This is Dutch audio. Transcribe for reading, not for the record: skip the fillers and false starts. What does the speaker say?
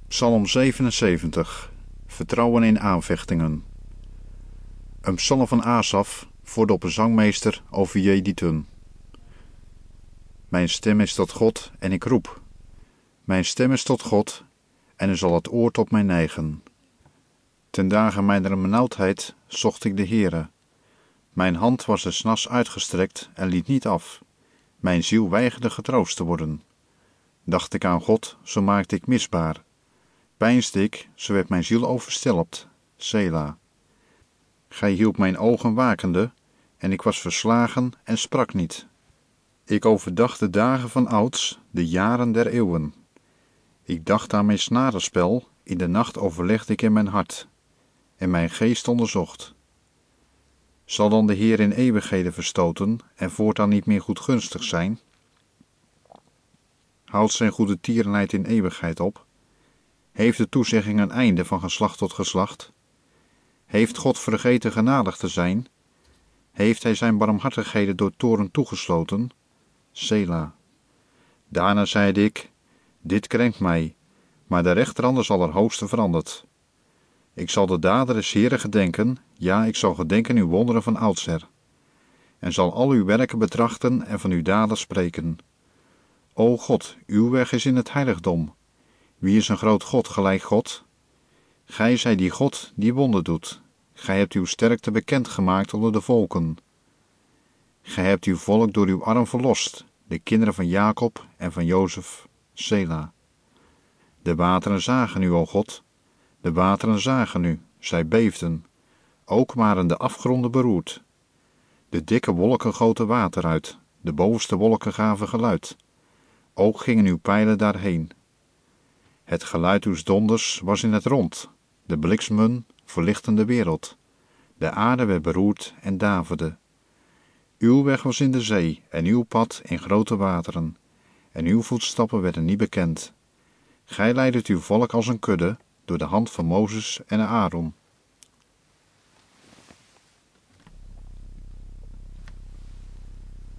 Psalm 77. Vertrouwen in aanvechtingen. Een psalm van Asaf voor de opperzangmeester over Jedutun. Mijn stem is tot God en ik roep. Mijn stem is tot God en er zal het oor tot mij neigen. Ten dagen mijner benauwdheid zocht ik de Heere. Mijn hand was des nachts uitgestrekt en liet niet af. Mijn ziel weigerde getroost te worden. Dacht ik aan God, zo maakte ik misbaar. Peinsde ik, zo werd mijn ziel overstelpt. Sela. Gij hielp mijn ogen wakende, en ik was verslagen en sprak niet. Ik overdacht de dagen van ouds, de jaren der eeuwen. Ik dacht aan mijn snarenspel, in de nacht overlegde ik in mijn hart, en mijn geest onderzocht. Zal dan de Heer in eeuwigheden verstoten, en voortaan niet meer goedgunstig zijn? Houdt zijn goede tierenheid in eeuwigheid op? Heeft de toezegging een einde van geslacht tot geslacht? Heeft God vergeten genadig te zijn? Heeft hij zijn barmhartigheden door toorn toegesloten? Sela. Daarna zeide ik, dit krenkt mij, maar de rechterhand is allerhoogste veranderd. Ik zal de daden des Heeren gedenken, ja, ik zal gedenken uw wonderen van oudsher. En zal al uw werken betrachten en van uw daden spreken. O God, uw weg is in het heiligdom. Wie is een groot God gelijk God? Gij zijt die God die wonder doet. Gij hebt uw sterkte bekendgemaakt onder de volken. Gij hebt uw volk door uw arm verlost, de kinderen van Jacob en van Jozef, Sela. De wateren zagen u, o God. De wateren zagen u, zij beefden. Ook waren de afgronden beroerd. De dikke wolken goten water uit, de bovenste wolken gaven geluid. Ook gingen uw pijlen daarheen. Het geluid uws donders was in het rond, de bliksemen verlichtten de wereld. De aarde werd beroerd en daverde. Uw weg was in de zee en uw pad in grote wateren, en uw voetstappen werden niet bekend. Gij leidet uw volk als een kudde door de hand van Mozes en Aaron.